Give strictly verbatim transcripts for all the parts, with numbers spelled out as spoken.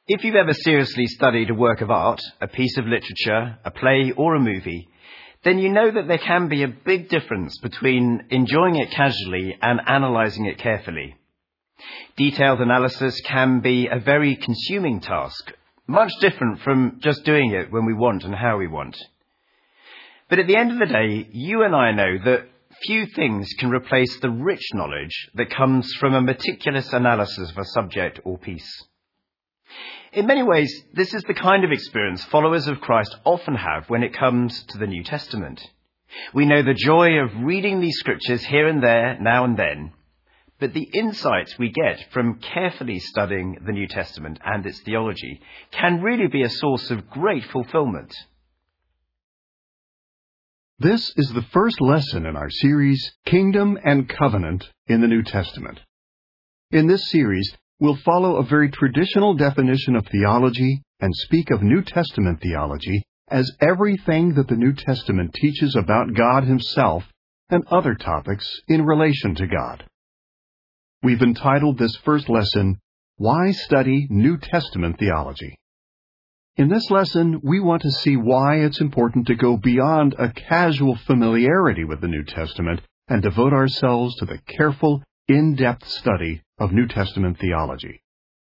If you've ever seriously studied a work of art, a piece of literature, a play or a movie, then you know that there can be a big difference between enjoying it casually and analysing it carefully. Detailed analysis can be a very consuming task, much different from just doing it when we want and how we want. But at the end of the day, you and I know that few things can replace the rich knowledge that comes from a meticulous analysis of a subject or piece. In many ways, this is the kind of experience followers of Christ often have when it comes to the New Testament. We know the joy of reading these scriptures here and there, now and then, but the insights we get from carefully studying the New Testament and its theology can really be a source of great fulfillment. This is the first lesson in our series, Kingdom and Covenant in the New Testament. In this series, we'll follow a very traditional definition of theology and speak of New Testament theology as everything that the New Testament teaches about God Himself and other topics in relation to God. We've entitled this first lesson, Why Study New Testament Theology? In this lesson, we want to see why it's important to go beyond a casual familiarity with the New Testament and devote ourselves to the careful, in-depth study of New Testament theology.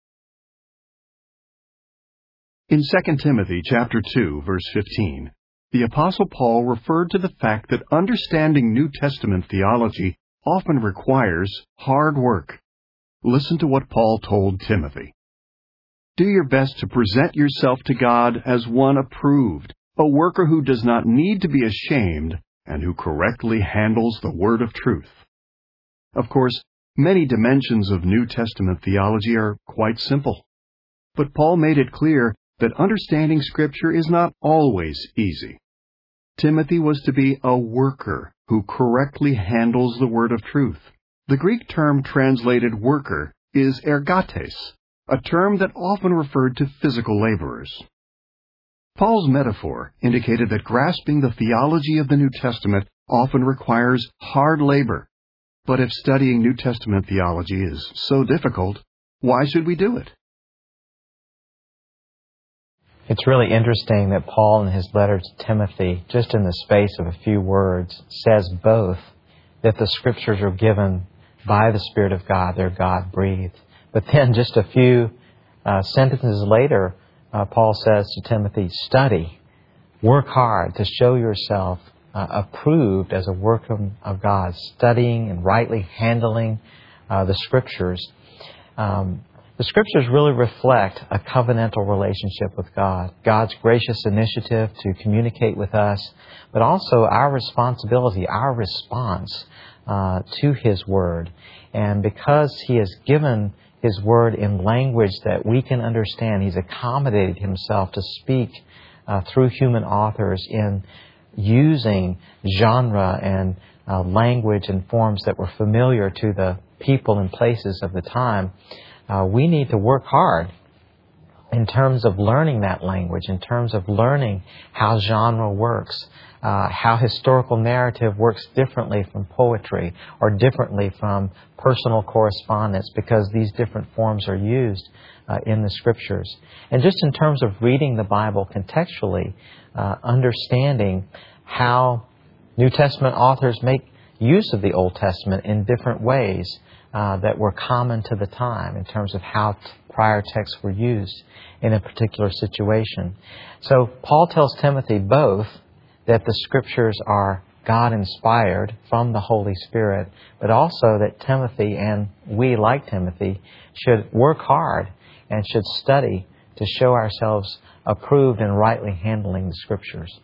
In Second Timothy chapter two, verse fifteen, the Apostle Paul referred to the fact that understanding New Testament theology often requires hard work. Listen to what Paul told Timothy. Do your best to present yourself to God as one approved, a worker who does not need to be ashamed and who correctly handles the word of truth. Of course, many dimensions of New Testament theology are quite simple. But Paul made it clear that understanding Scripture is not always easy. Timothy was to be a worker who correctly handles the word of truth. The Greek term translated worker is ergates, a term that often referred to physical laborers. Paul's metaphor indicated that grasping the theology of the New Testament often requires hard labor. But if studying New Testament theology is so difficult, why should we do it? It's really interesting that Paul in his letter to Timothy, just in the space of a few words, says both that the Scriptures are given by the Spirit of God, they're God-breathed. But then just a few uh, sentences later, uh, Paul says to Timothy, study, work hard to show yourself Uh, approved as a work of, of God, studying and rightly handling uh, the Scriptures. Um, the Scriptures really reflect a covenantal relationship with God, God's gracious initiative to communicate with us, but also our responsibility, our response uh, to His Word. And because He has given His Word in language that we can understand, He's accommodated Himself to speak uh, through human authors in using genre and uh, language and forms that were familiar to the people and places of the time, uh, we need to work hard in terms of learning that language, in terms of learning how genre works, uh, how historical narrative works differently from poetry or differently from personal correspondence, because these different forms are used uh, in the Scriptures. And just in terms of reading the Bible contextually, uh, understanding how New Testament authors make use of the Old Testament in different ways uh, that were common to the time in terms of how t- prior texts were used in a particular situation. So Paul tells Timothy both that the Scriptures are God-inspired from the Holy Spirit, but also that Timothy, and we like Timothy, should work hard and should study to show ourselves approved in rightly handling the Scriptures.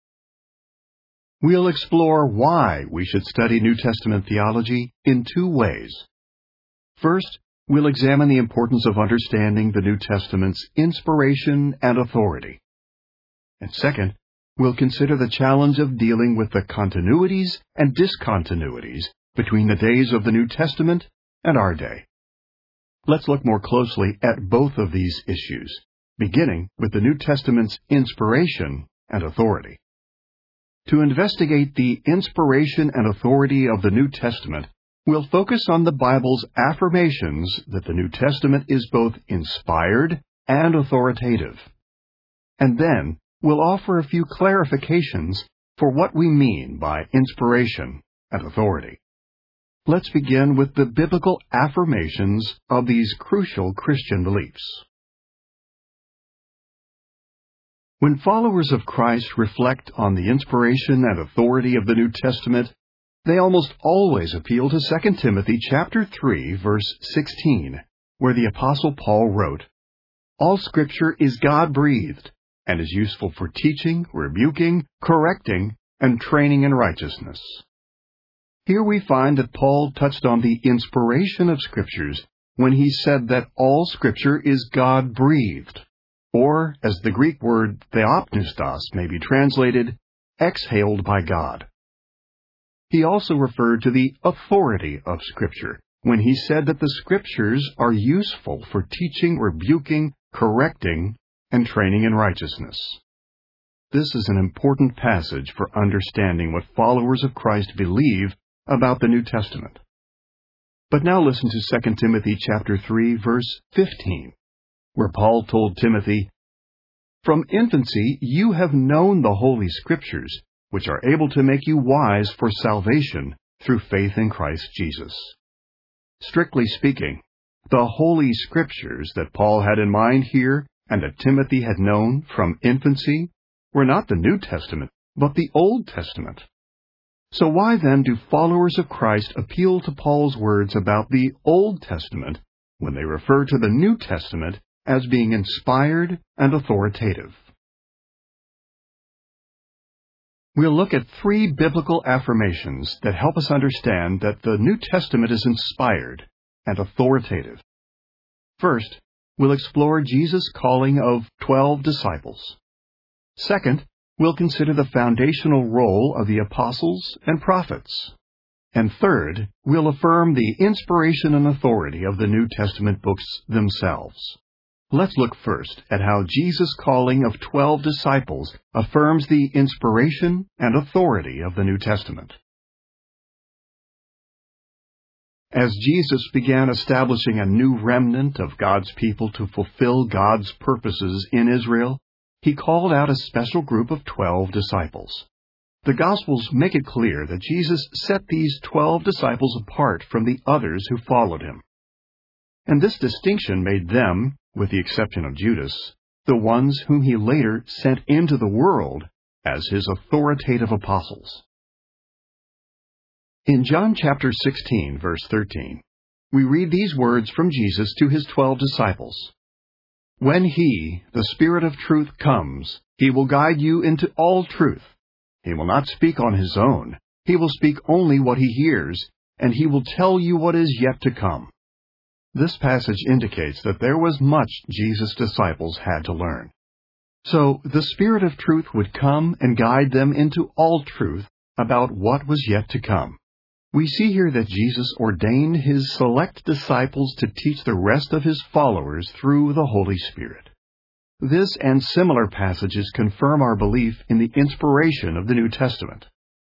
We'll explore why we should study New Testament theology in two ways. First, we'll examine the importance of understanding the New Testament's inspiration and authority. And second, we'll consider the challenge of dealing with the continuities and discontinuities between the days of the New Testament and our day. Let's look more closely at both of these issues, beginning with the New Testament's inspiration and authority. To investigate the inspiration and authority of the New Testament, we'll focus on the Bible's affirmations that the New Testament is both inspired and authoritative. And then we'll offer a few clarifications for what we mean by inspiration and authority. Let's begin with the biblical affirmations of these crucial Christian beliefs. When followers of Christ reflect on the inspiration and authority of the New Testament, they almost always appeal to Second Timothy chapter three, verse sixteen, where the Apostle Paul wrote, "All Scripture is God-breathed and is useful for teaching, rebuking, correcting, and training in righteousness." Here we find that Paul touched on the inspiration of Scriptures when he said that all Scripture is God-breathed, or, as the Greek word theopneustos may be translated, exhaled by God. He also referred to the authority of Scripture when he said that the Scriptures are useful for teaching, rebuking, correcting, and training in righteousness. This is an important passage for understanding what followers of Christ believe about the New Testament. But now listen to Second Timothy chapter three, verse fifteen, where Paul told Timothy, "From infancy you have known the Holy Scriptures, which are able to make you wise for salvation through faith in Christ Jesus." Strictly speaking, the Holy Scriptures that Paul had in mind here and that Timothy had known from infancy were not the New Testament, but the Old Testament. So why then do followers of Christ appeal to Paul's words about the Old Testament when they refer to the New Testament as being inspired and authoritative? We'll look at three biblical affirmations that help us understand that the New Testament is inspired and authoritative. First, we'll explore Jesus' calling of twelve disciples. Second, we'll consider the foundational role of the apostles and prophets. And third, we'll affirm the inspiration and authority of the New Testament books themselves. Let's look first at how Jesus' calling of twelve disciples affirms the inspiration and authority of the New Testament. As Jesus began establishing a new remnant of God's people to fulfill God's purposes in Israel, He called out a special group of twelve disciples. The Gospels make it clear that Jesus set these twelve disciples apart from the others who followed Him. And this distinction made them, with the exception of Judas, the ones whom He later sent into the world as His authoritative apostles. In John chapter sixteen, verse thirteen, we read these words from Jesus to His twelve disciples. "When He, the Spirit of truth, comes, He will guide you into all truth. He will not speak on His own. He will speak only what He hears, and He will tell you what is yet to come." This passage indicates that there was much Jesus' disciples had to learn. So the Spirit of truth would come and guide them into all truth about what was yet to come. We see here that Jesus ordained His select disciples to teach the rest of His followers through the Holy Spirit. This and similar passages confirm our belief in the inspiration of the New Testament.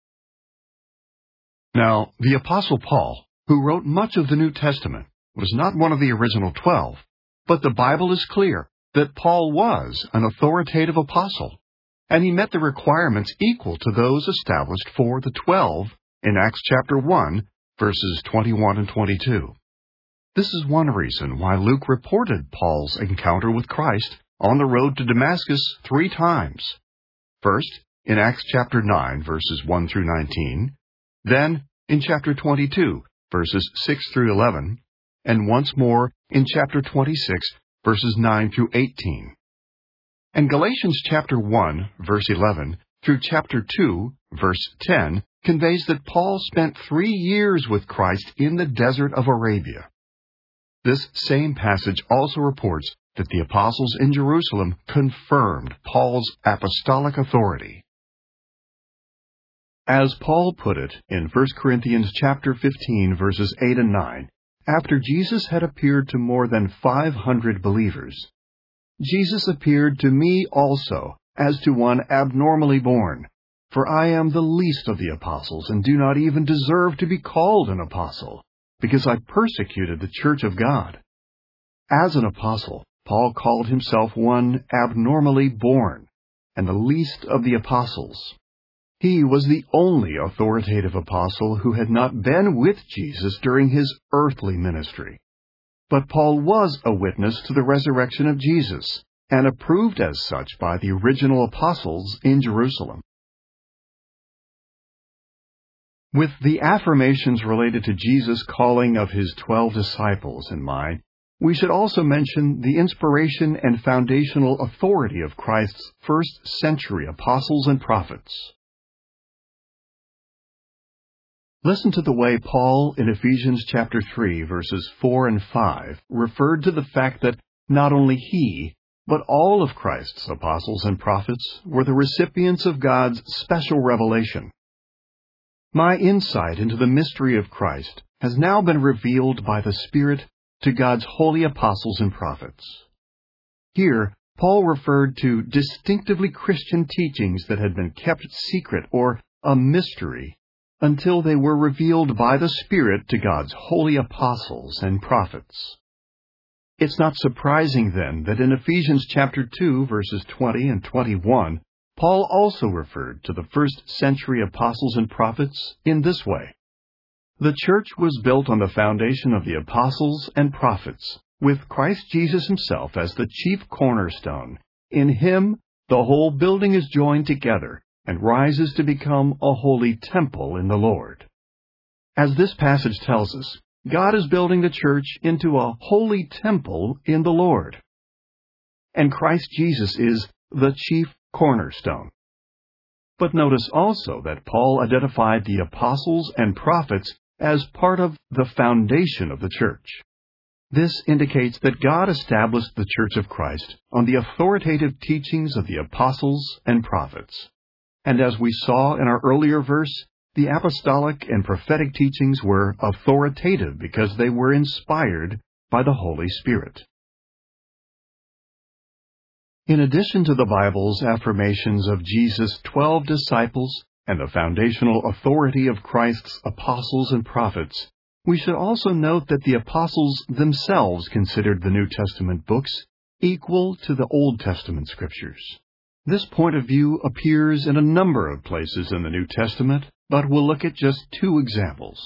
Now, the Apostle Paul, who wrote much of the New Testament, was not one of the original twelve, but the Bible is clear that Paul was an authoritative apostle, and he met the requirements equal to those established for the twelve in Acts chapter one, verses twenty-one and twenty-two. This is one reason why Luke reported Paul's encounter with Christ on the road to Damascus three times. First, in Acts chapter nine, verses one through nineteen, then in chapter twenty-two, verses six through eleven, and once more in chapter twenty-six, verses nine through eighteen. And Galatians chapter one, verse eleven, through chapter two, verse ten, conveys that Paul spent three years with Christ in the desert of Arabia. This same passage also reports that the apostles in Jerusalem confirmed Paul's apostolic authority. As Paul put it in First Corinthians chapter fifteen, verses eight and nine, after Jesus had appeared to more than five hundred believers, Jesus appeared to me also as to one abnormally born. For I am the least of the apostles, and do not even deserve to be called an apostle, because I persecuted the church of God. As an apostle, Paul called himself one abnormally born, and the least of the apostles. He was the only authoritative apostle who had not been with Jesus during his earthly ministry. But Paul was a witness to the resurrection of Jesus, and approved as such by the original apostles in Jerusalem. With the affirmations related to Jesus' calling of his twelve disciples in mind, we should also mention the inspiration and foundational authority of Christ's first-century apostles and prophets. Listen to the way Paul in Ephesians chapter three, verses four and five, referred to the fact that not only he, but all of Christ's apostles and prophets were the recipients of God's special revelation. My insight into the mystery of Christ has now been revealed by the Spirit to God's holy apostles and prophets. Here, Paul referred to distinctively Christian teachings that had been kept secret or a mystery until they were revealed by the Spirit to God's holy apostles and prophets. It's not surprising, then, that in Ephesians chapter two, verses twenty and twenty-one, Paul also referred to the first-century apostles and prophets in this way. The church was built on the foundation of the apostles and prophets, with Christ Jesus himself as the chief cornerstone. In him, the whole building is joined together and rises to become a holy temple in the Lord. As this passage tells us, God is building the church into a holy temple in the Lord. And Christ Jesus is the chief cornerstone. But notice also that Paul identified the apostles and prophets as part of the foundation of the church. This indicates that God established the Church of Christ on the authoritative teachings of the apostles and prophets. And as we saw in our earlier verse, the apostolic and prophetic teachings were authoritative because they were inspired by the Holy Spirit. In addition to the Bible's affirmations of Jesus' twelve disciples and the foundational authority of Christ's apostles and prophets, we should also note that the apostles themselves considered the New Testament books equal to the Old Testament scriptures. This point of view appears in a number of places in the New Testament, but we'll look at just two examples.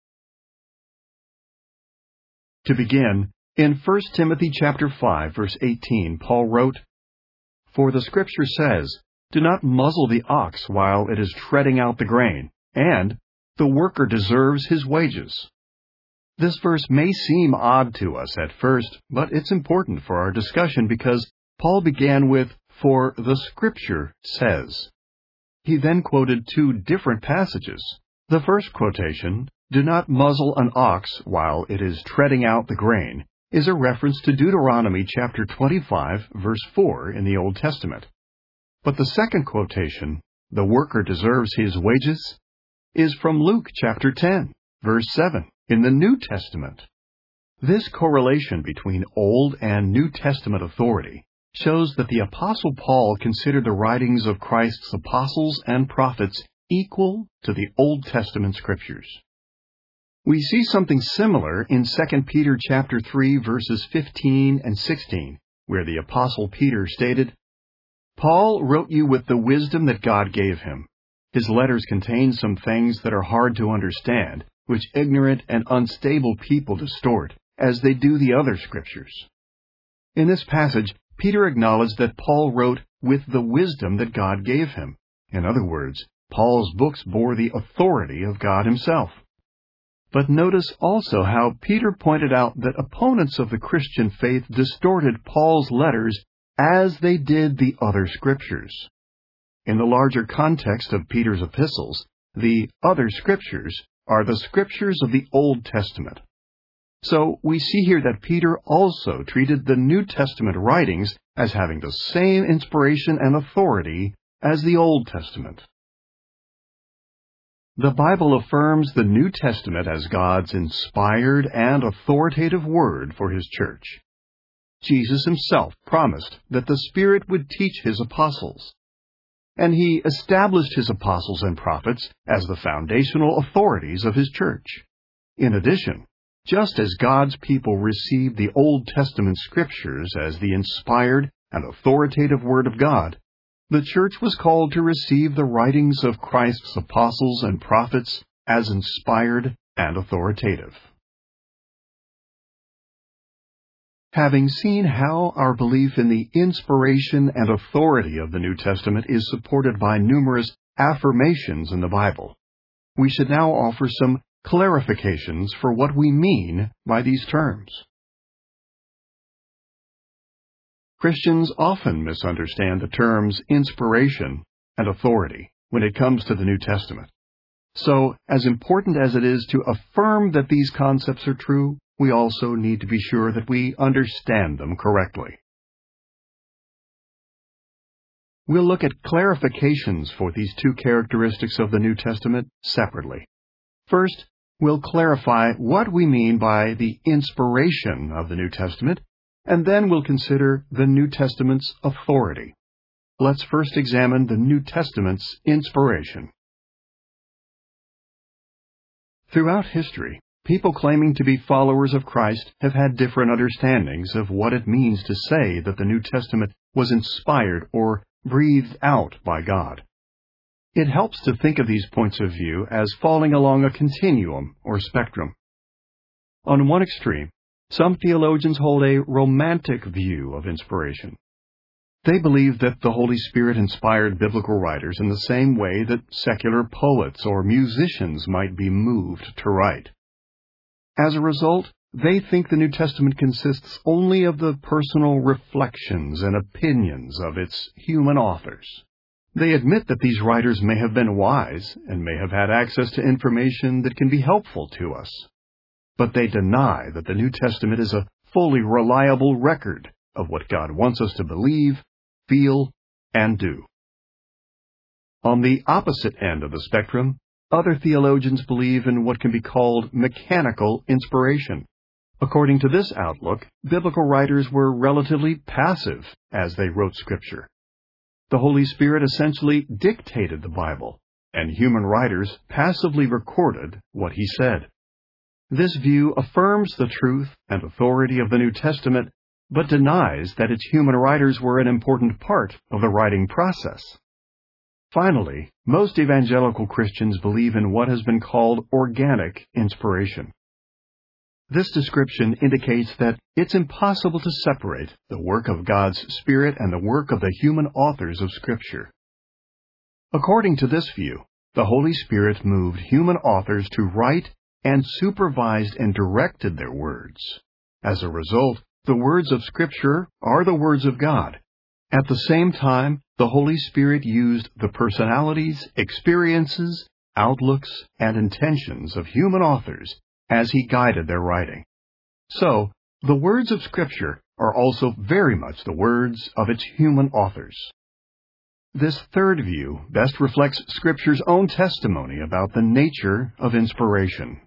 To begin, in First Timothy chapter five, verse eighteen, Paul wrote, "For the Scripture says, 'Do not muzzle the ox while it is treading out the grain,' and 'The worker deserves his wages.'" This verse may seem odd to us at first, but it's important for our discussion because Paul began with, "For the Scripture says." He then quoted two different passages. The first quotation, "Do not muzzle an ox while it is treading out the grain," is a reference to Deuteronomy chapter twenty-five, verse four in the Old Testament. But the second quotation, "The worker deserves his wages," is from Luke chapter ten, verse seven in the New Testament. This correlation between Old and New Testament authority shows that the Apostle Paul considered the writings of Christ's apostles and prophets equal to the Old Testament scriptures. We see something similar in Second Peter chapter three, verses fifteen and sixteen, where the Apostle Peter stated, "Paul wrote you with the wisdom that God gave him. His letters contain some things that are hard to understand, which ignorant and unstable people distort, as they do the other scriptures." In this passage, Peter acknowledged that Paul wrote with the wisdom that God gave him. In other words, Paul's books bore the authority of God himself. But notice also how Peter pointed out that opponents of the Christian faith distorted Paul's letters as they did the other scriptures. In the larger context of Peter's epistles, the other scriptures are the scriptures of the Old Testament. So we see here that Peter also treated the New Testament writings as having the same inspiration and authority as the Old Testament. The Bible affirms the New Testament as God's inspired and authoritative word for His church. Jesus Himself promised that the Spirit would teach His apostles, and He established His apostles and prophets as the foundational authorities of His church. In addition, Just as God's people received the Old Testament Scriptures as the inspired and authoritative Word of God, the church was called to receive the writings of Christ's apostles and prophets as inspired and authoritative. Having seen how our belief in the inspiration and authority of the New Testament is supported by numerous affirmations in the Bible, we should now offer some clarifications for what we mean by these terms. Christians often misunderstand the terms inspiration and authority when it comes to the New Testament. So, as important as it is to affirm that these concepts are true, we also need to be sure that we understand them correctly. We'll look at clarifications for these two characteristics of the New Testament separately. First, we'll clarify what we mean by the inspiration of the New Testament, and then we'll consider the New Testament's authority. Let's first examine the New Testament's inspiration. Throughout history, people claiming to be followers of Christ have had different understandings of what it means to say that the New Testament was inspired or breathed out by God. It helps to think of these points of view as falling along a continuum or spectrum. On one extreme, some theologians hold a romantic view of inspiration. They believe that the Holy Spirit inspired biblical writers in the same way that secular poets or musicians might be moved to write. As a result, they think the New Testament consists only of the personal reflections and opinions of its human authors. They admit that these writers may have been wise and may have had access to information that can be helpful to us. But they deny that the New Testament is a fully reliable record of what God wants us to believe, feel, and do. On the opposite end of the spectrum, other theologians believe in what can be called mechanical inspiration. According to this outlook, biblical writers were relatively passive as they wrote Scripture. The Holy Spirit essentially dictated the Bible, and human writers passively recorded what He said. This view affirms the truth and authority of the New Testament, but denies that its human writers were an important part of the writing process. Finally, most evangelical Christians believe in what has been called organic inspiration. This description indicates that it's impossible to separate the work of God's Spirit and the work of the human authors of Scripture. According to this view, the Holy Spirit moved human authors to write and supervised and directed their words. As a result, the words of Scripture are the words of God. At the same time, the Holy Spirit used the personalities, experiences, outlooks, and intentions of human authors as He guided their writing. So, the words of Scripture are also very much the words of its human authors. This third view best reflects Scripture's own testimony about the nature of inspiration.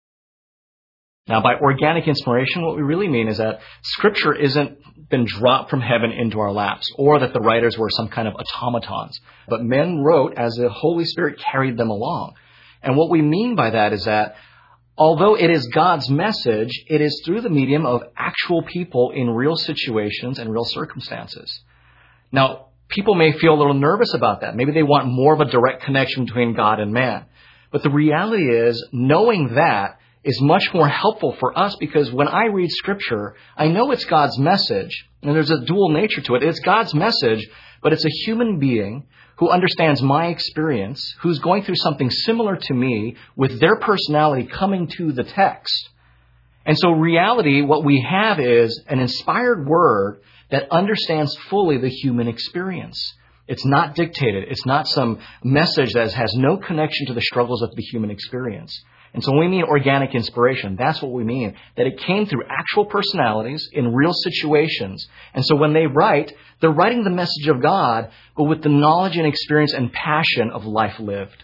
Now, by organic inspiration, what we really mean is that Scripture isn't been dropped from heaven into our laps, or that the writers were some kind of automatons, but men wrote as the Holy Spirit carried them along. And what we mean by that is that although it is God's message, it is through the medium of actual people in real situations and real circumstances. Now, people may feel a little nervous about that. Maybe they want more of a direct connection between God and man. But the reality is, knowing that is much more helpful for us, because when I read Scripture, I know it's God's message, and there's a dual nature to it. It's God's message, but it's a human being who understands my experience, who's going through something similar to me with their personality coming to the text. And so reality, what we have is an inspired word that understands fully the human experience. It's not dictated. It's not some message that has no connection to the struggles of the human experience. And so when we mean organic inspiration, that's what we mean, that it came through actual personalities in real situations. And so when they write, they're writing the message of God, but with the knowledge and experience and passion of life lived.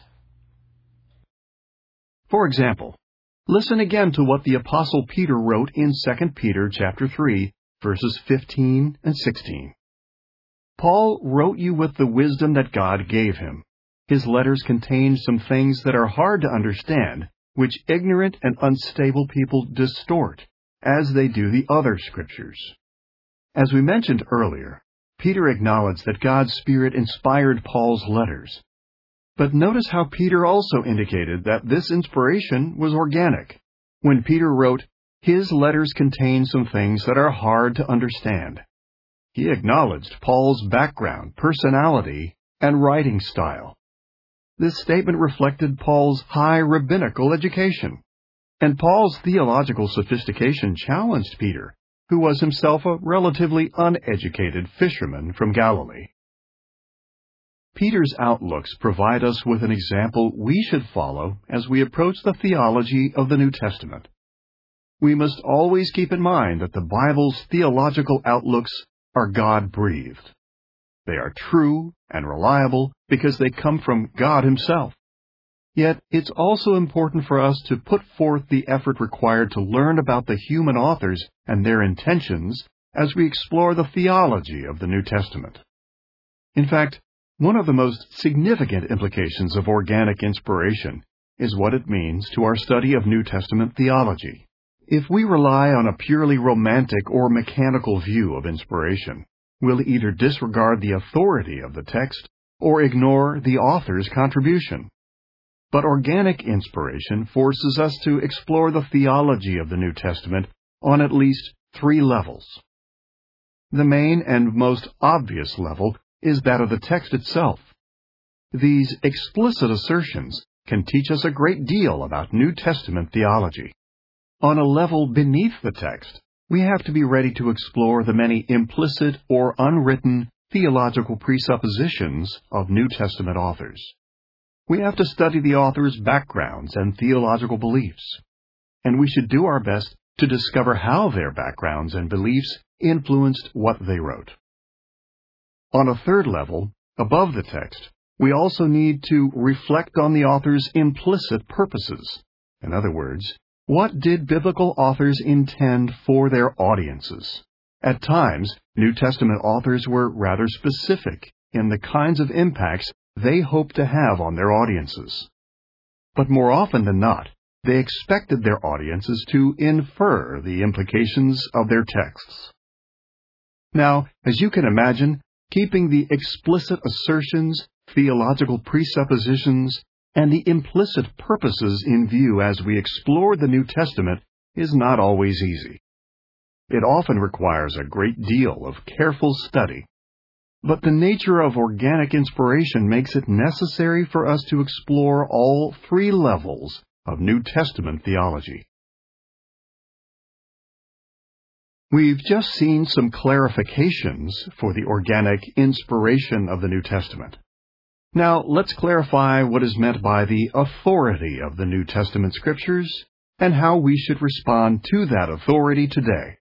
For example, listen again to what the Apostle Peter wrote in Second Peter chapter three, verses fifteen and sixteen. Paul wrote you with the wisdom that God gave him. His letters contain some things that are hard to understand, which ignorant and unstable people distort, as they do the other Scriptures. As we mentioned earlier, Peter acknowledged that God's Spirit inspired Paul's letters. But notice how Peter also indicated that this inspiration was organic. When Peter wrote, his letters contain some things that are hard to understand. He acknowledged Paul's background, personality, and writing style. This statement reflected Paul's high rabbinical education. And Paul's theological sophistication challenged Peter, who was himself a relatively uneducated fisherman from Galilee. Peter's outlooks provide us with an example we should follow as we approach the theology of the New Testament. We must always keep in mind that the Bible's theological outlooks are God-breathed. They are true and reliable because they come from God Himself. Yet, it's also important for us to put forth the effort required to learn about the human authors and their intentions as we explore the theology of the New Testament. In fact, one of the most significant implications of organic inspiration is what it means to our study of New Testament theology. If we rely on a purely romantic or mechanical view of inspiration, we'll either disregard the authority of the text or ignore the author's contribution. But organic inspiration forces us to explore the theology of the New Testament on at least three levels. The main and most obvious level is that of the text itself. These explicit assertions can teach us a great deal about New Testament theology. On a level beneath the text, we have to be ready to explore the many implicit or unwritten theological presuppositions of New Testament authors. We have to study the authors' backgrounds and theological beliefs, and we should do our best to discover how their backgrounds and beliefs influenced what they wrote. On a third level, above the text, we also need to reflect on the author's implicit purposes. In other words, what did biblical authors intend for their audiences? At times, New Testament authors were rather specific in the kinds of impacts they hoped to have on their audiences. But more often than not, they expected their audiences to infer the implications of their texts. Now, as you can imagine, keeping the explicit assertions, theological presuppositions, and the implicit purposes in view as we explore the New Testament is not always easy. It often requires a great deal of careful study. But the nature of organic inspiration makes it necessary for us to explore all three levels of New Testament theology. We've just seen some clarifications for the organic inspiration of the New Testament. Now, let's clarify what is meant by the authority of the New Testament Scriptures and how we should respond to that authority today.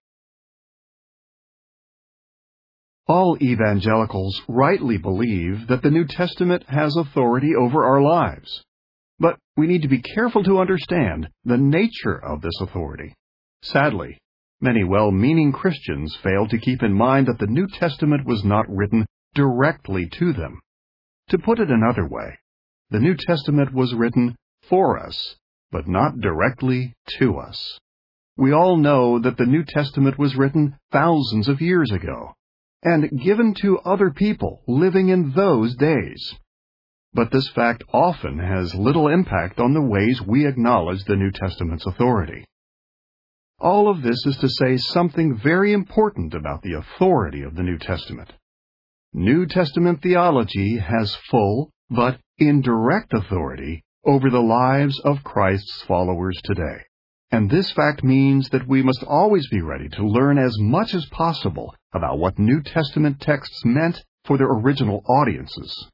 All evangelicals rightly believe that the New Testament has authority over our lives. But we need to be careful to understand the nature of this authority. Sadly, many well-meaning Christians fail to keep in mind that the New Testament was not written directly to them. To put it another way, the New Testament was written for us, but not directly to us. We all know that the New Testament was written thousands of years ago and given to other people living in those days. But this fact often has little impact on the ways we acknowledge the New Testament's authority. All of this is to say something very important about the authority of the New Testament. New Testament theology has full, but indirect authority over the lives of Christ's followers today. And this fact means that we must always be ready to learn as much as possible about what New Testament texts meant for their original audiences.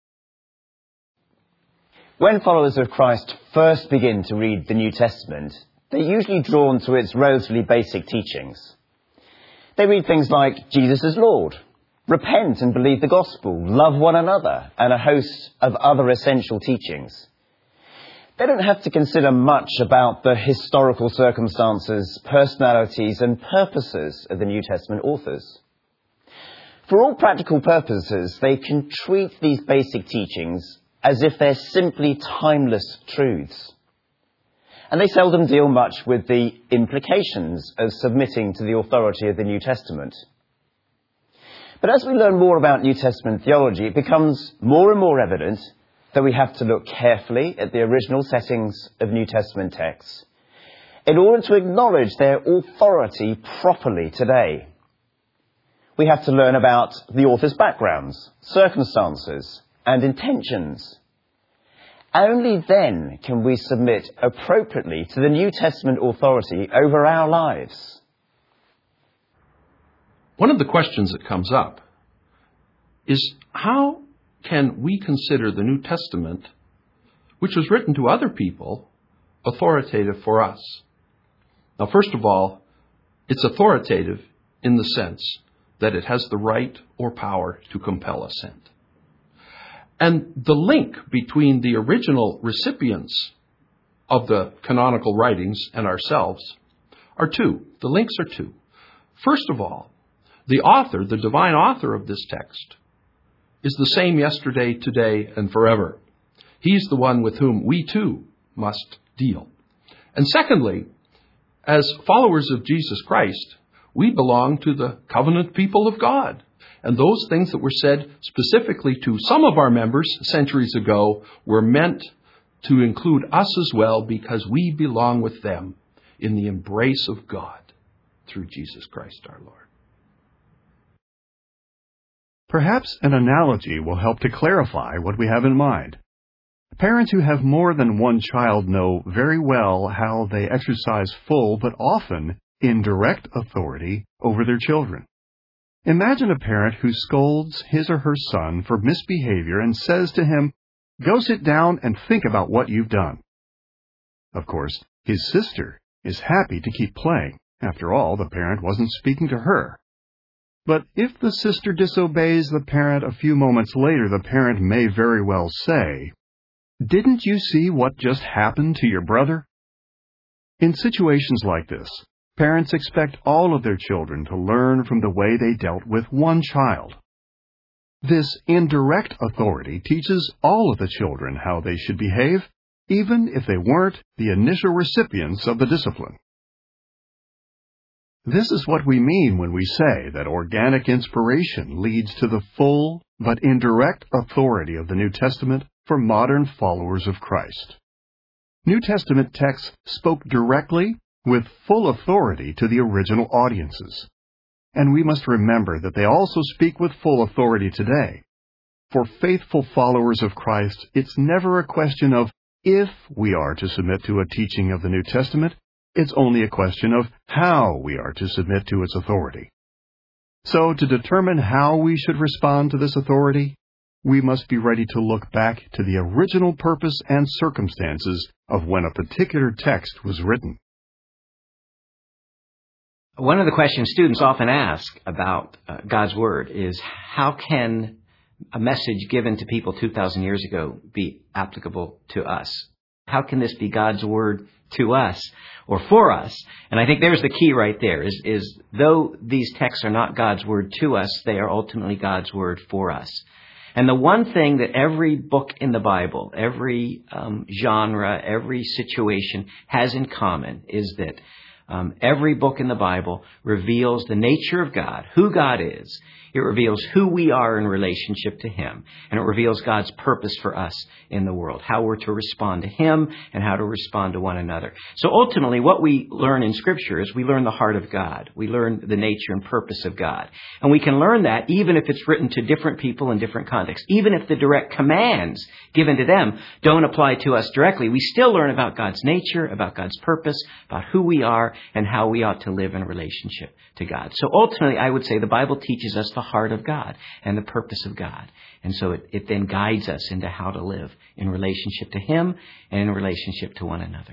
When followers of Christ first begin to read the New Testament, they're usually drawn to its relatively basic teachings. They read things like Jesus is Lord, repent and believe the gospel, love one another, and a host of other essential teachings. They don't have to consider much about the historical circumstances, personalities, and purposes of the New Testament authors. For all practical purposes, they can treat these basic teachings as if they're simply timeless truths. And they seldom deal much with the implications of submitting to the authority of the New Testament. But as we learn more about New Testament theology, it becomes more and more evident that we have to look carefully at the original settings of New Testament texts in order to acknowledge their authority properly today. We have to learn about the author's backgrounds, circumstances, and intentions. Only then can we submit appropriately to the New Testament authority over our lives. One of the questions that comes up is how can we consider the New Testament, which was written to other people, authoritative for us? Now, first of all, it's authoritative in the sense that it has the right or power to compel assent. And the link between the original recipients of the canonical writings and ourselves are two. The links are two. First of all, the author, the divine author of this text, is the same yesterday, today, and forever. He's the one with whom we too must deal. And secondly, as followers of Jesus Christ, we belong to the covenant people of God. And those things that were said specifically to some of our members centuries ago were meant to include us as well, because we belong with them in the embrace of God through Jesus Christ our Lord. Perhaps an analogy will help to clarify what we have in mind. Parents who have more than one child know very well how they exercise full but often indirect authority over their children. Imagine a parent who scolds his or her son for misbehavior and says to him, "Go sit down and think about what you've done." Of course, his sister is happy to keep playing. After all, the parent wasn't speaking to her. But if the sister disobeys the parent a few moments later, the parent may very well say, "Didn't you see what just happened to your brother?" In situations like this, parents expect all of their children to learn from the way they dealt with one child. This indirect authority teaches all of the children how they should behave, even if they weren't the initial recipients of the discipline. This is what we mean when we say that organic inspiration leads to the full but indirect authority of the New Testament for modern followers of Christ. New Testament texts spoke directly with full authority to the original audiences. And we must remember that they also speak with full authority today. For faithful followers of Christ, it's never a question of if we are to submit to a teaching of the New Testament. It's only a question of how we are to submit to its authority. So, to determine how we should respond to this authority, we must be ready to look back to the original purpose and circumstances of when a particular text was written. One of the questions students often ask about uh, God's Word is, how can a message given to people two thousand years ago be applicable to us? How can this be God's Word to us or for us? And I think there's the key right there, is, is though these texts are not God's Word to us, they are ultimately God's Word for us. And the one thing that every book in the Bible, every um, genre, every situation has in common is that Um, every book in the Bible reveals the nature of God, who God is. It reveals who we are in relationship to Him. And it reveals God's purpose for us in the world, how we're to respond to Him and how to respond to one another. So ultimately, what we learn in Scripture is we learn the heart of God. We learn the nature and purpose of God. And we can learn that even if it's written to different people in different contexts. Even if the direct commands given to them don't apply to us directly, we still learn about God's nature, about God's purpose, about who we are, and how we ought to live in relationship to God. So ultimately, I would say the Bible teaches us the heart of God and the purpose of God. And so it, it then guides us into how to live in relationship to Him and in relationship to one another.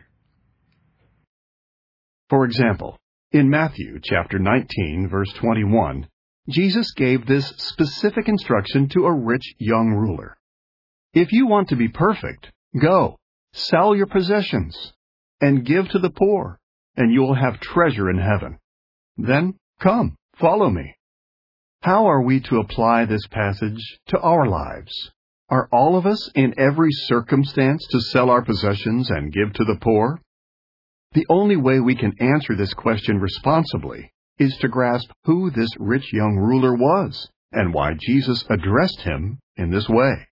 For example, in Matthew chapter nineteen, verse twenty-one, Jesus gave this specific instruction to a rich young ruler. "If you want to be perfect, go, sell your possessions, and give to the poor, and you will have treasure in heaven. Then come, follow me." How are we to apply this passage to our lives? Are all of us in every circumstance to sell our possessions and give to the poor? The only way we can answer this question responsibly is to grasp who this rich young ruler was and why Jesus addressed him in this way.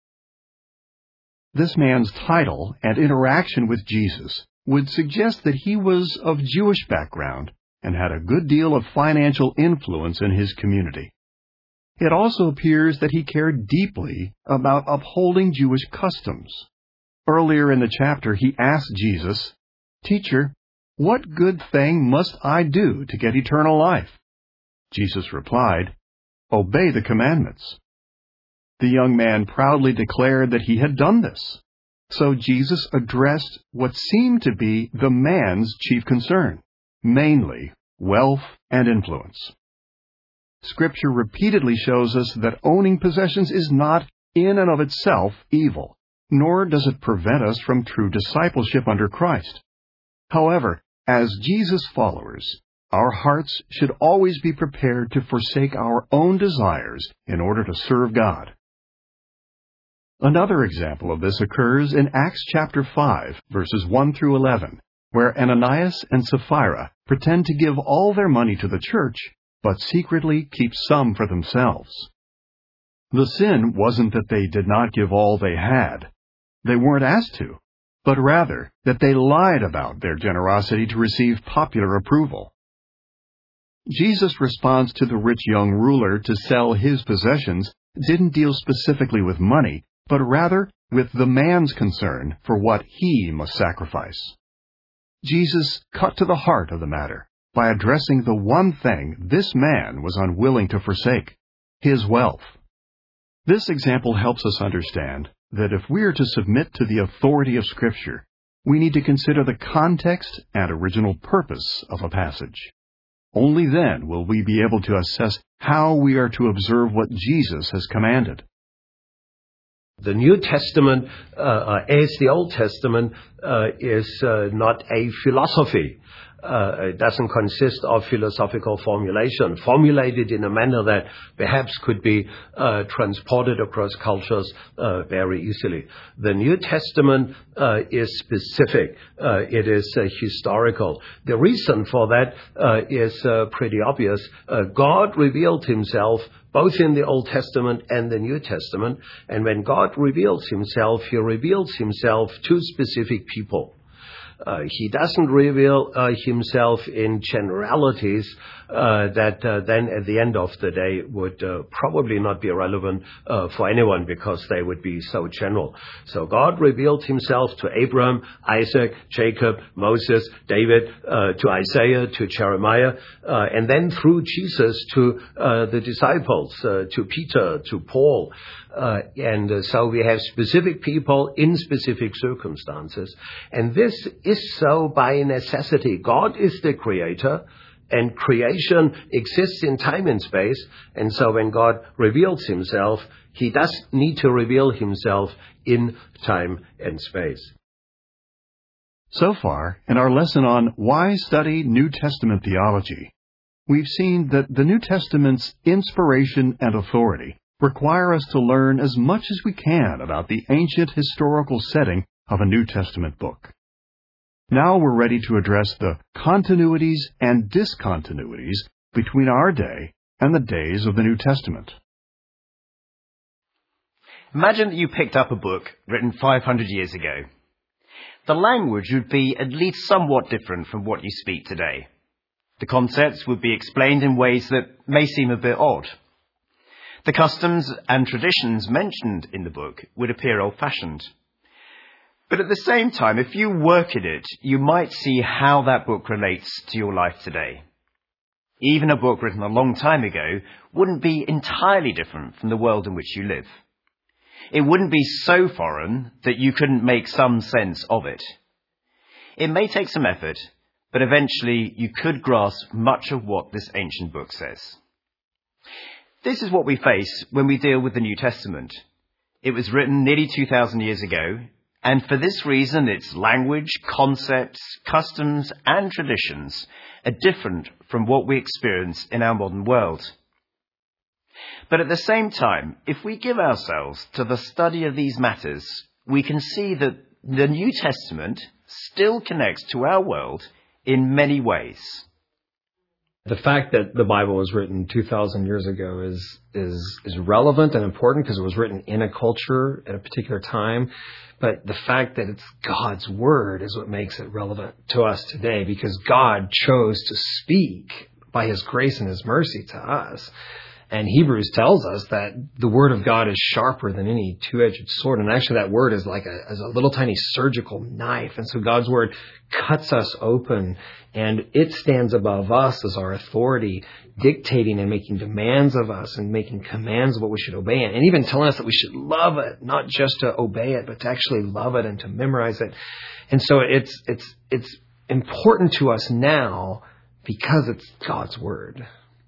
This man's title and interaction with Jesus would suggest that he was of Jewish background and had a good deal of financial influence in his community. It also appears that he cared deeply about upholding Jewish customs. Earlier in the chapter, he asked Jesus, "Teacher, what good thing must I do to get eternal life?" Jesus replied, "Obey the commandments." The young man proudly declared that he had done this. So Jesus addressed what seemed to be the man's chief concern, mainly wealth and influence. Scripture repeatedly shows us that owning possessions is not in and of itself evil, nor does it prevent us from true discipleship under Christ. However, as Jesus followers, our hearts should always be prepared to forsake our own desires in order to serve God. Another example of this occurs in Acts chapter five, verses one through eleven, where Ananias and Sapphira pretend to give all their money to the church, but secretly keep some for themselves. The sin wasn't that they did not give all they had. They weren't asked to, but rather that they lied about their generosity to receive popular approval. Jesus' response to the rich young ruler to sell his possessions didn't deal specifically with money, but rather with the man's concern for what he must sacrifice. Jesus cut to the heart of the matter by addressing the one thing this man was unwilling to forsake, his wealth. This example helps us understand that if we are to submit to the authority of Scripture, we need to consider the context and original purpose of a passage. Only then will we be able to assess how we are to observe what Jesus has commanded. The New Testament, uh, as the Old Testament, uh, is uh, not a philosophy. Uh, it doesn't consist of philosophical formulation, formulated in a manner that perhaps could be uh, transported across cultures uh, very easily. The New Testament uh, is specific. Uh, it is uh, historical. The reason for that uh, is uh, pretty obvious. Uh, God revealed himself both in the Old Testament and the New Testament. And when God reveals himself, he reveals himself to specific people. Uh, he doesn't reveal uh, himself in generalities uh, that uh, then at the end of the day would uh, probably not be relevant uh, for anyone because they would be so general. So God revealed himself to Abraham, Isaac, Jacob, Moses, David, uh, to Isaiah, to Jeremiah, uh, and then through Jesus to uh, the disciples, uh, to Peter, to Paul. Uh, and uh, so we have specific people in specific circumstances. And this is so by necessity. God is the creator, and creation exists in time and space. And so when God reveals himself, he does need to reveal himself in time and space. So far, in our lesson on Why Study New Testament Theology, we've seen that the New Testament's inspiration and authority require us to learn as much as we can about the ancient historical setting of a New Testament book. Now we're ready to address the continuities and discontinuities between our day and the days of the New Testament. Imagine that you picked up a book written five hundred years ago. The language would be at least somewhat different from what you speak today. The concepts would be explained in ways that may seem a bit odd. The customs and traditions mentioned in the book would appear old-fashioned. But at the same time, if you work at it, you might see how that book relates to your life today. Even a book written a long time ago wouldn't be entirely different from the world in which you live. It wouldn't be so foreign that you couldn't make some sense of it. It may take some effort, but eventually you could grasp much of what this ancient book says. This is what we face when we deal with the New Testament. It was written nearly two thousand years ago, and for this reason its language, concepts, customs and traditions are different from what we experience in our modern world. But at the same time, if we give ourselves to the study of these matters, we can see that the New Testament still connects to our world in many ways. The fact that the Bible was written two thousand years ago is is is relevant and important because it was written in a culture at a particular time. But the fact that it's God's Word is what makes it relevant to us today, because God chose to speak by His grace and His mercy to us. And Hebrews tells us that the Word of God is sharper than any two-edged sword. And actually that Word is like a, is a little tiny surgical knife. And so God's Word cuts us open, and it stands above us as our authority, dictating and making demands of us and making commands of what we should obey, and even telling us that we should love it, not just to obey it, but to actually love it and to memorize it. And so it's it's it's important to us now because it's God's Word.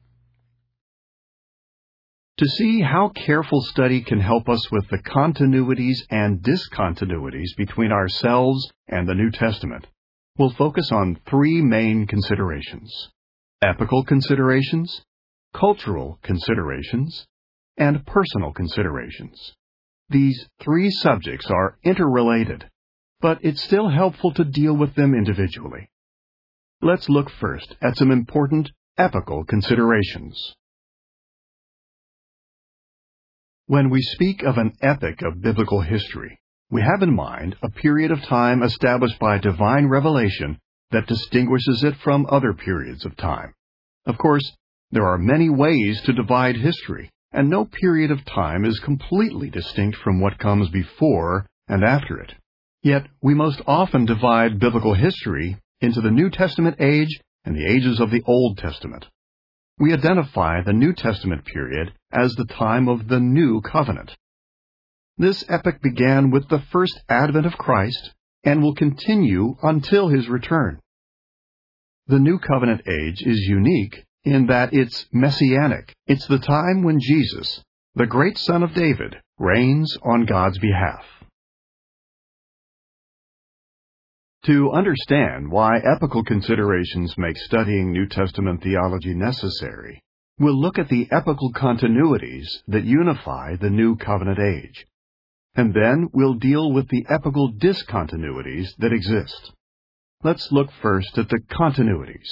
To see how careful study can help us with the continuities and discontinuities between ourselves and the New Testament, we'll focus on three main considerations: epical considerations, cultural considerations, and personal considerations. These three subjects are interrelated, but it's still helpful to deal with them individually. Let's look first at some important epical considerations. When we speak of an epic of biblical history, we have in mind a period of time established by divine revelation that distinguishes it from other periods of time. Of course, there are many ways to divide history, and no period of time is completely distinct from what comes before and after it. Yet, we most often divide biblical history into the New Testament age and the ages of the Old Testament. We identify the New Testament period as the time of the New Covenant. This epoch began with the first advent of Christ and will continue until His return. The New Covenant age is unique in that it's messianic. It's the time when Jesus, the great Son of David, reigns on God's behalf. To understand why epical considerations make studying New Testament theology necessary, we'll look at the epical continuities that unify the New Covenant age. And then we'll deal with the epical discontinuities that exist. Let's look first at the continuities.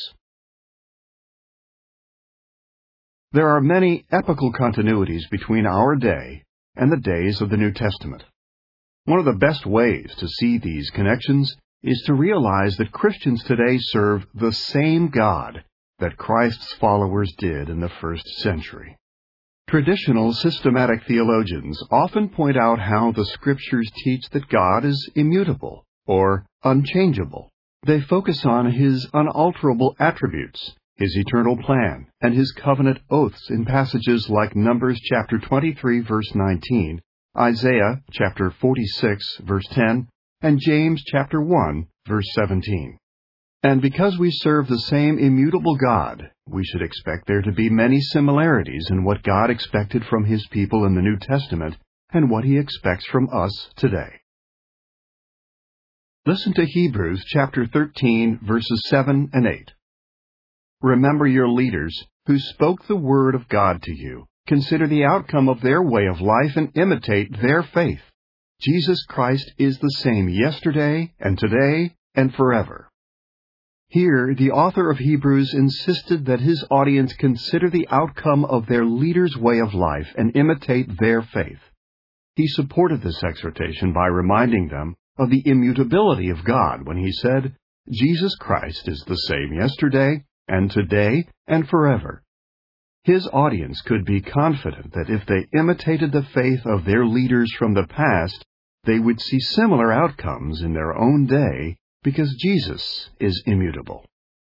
There are many epical continuities between our day and the days of the New Testament. One of the best ways to see these connections is to realize that Christians today serve the same God that Christ's followers did in the first century. Traditional systematic theologians often point out how the Scriptures teach that God is immutable or unchangeable. They focus on His unalterable attributes, His eternal plan, and His covenant oaths in passages like Numbers chapter twenty-three, verse nineteen, Isaiah chapter forty-six, verse ten, and James chapter one, verse seventeen. And because we serve the same immutable God, we should expect there to be many similarities in what God expected from His people in the New Testament and what He expects from us today. Listen to Hebrews chapter thirteen, verses seven and eight. Remember your leaders who spoke the word of God to you. Consider the outcome of their way of life and imitate their faith. Jesus Christ is the same yesterday and today and forever. Here, the author of Hebrews insisted that his audience consider the outcome of their leaders' way of life and imitate their faith. He supported this exhortation by reminding them of the immutability of God when he said, Jesus Christ is the same yesterday and today and forever. His audience could be confident that if they imitated the faith of their leaders from the past, they would see similar outcomes in their own day because Jesus is immutable.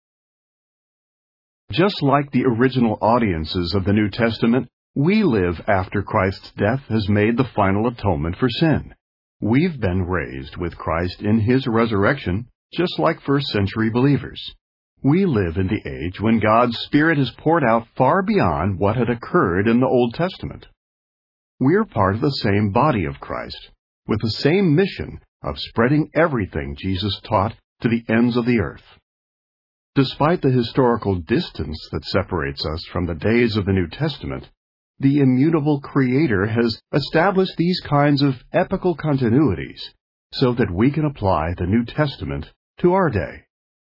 Just like the original audiences of the New Testament, we live after Christ's death has made the final atonement for sin. We've been raised with Christ in His resurrection, just like first-century believers. We live in the age when God's Spirit is poured out far beyond what had occurred in the Old Testament. We're part of the same body of Christ, with the same mission of spreading everything Jesus taught to the ends of the earth. Despite the historical distance that separates us from the days of the New Testament, the immutable Creator has established these kinds of epical continuities so that we can apply the New Testament to our day.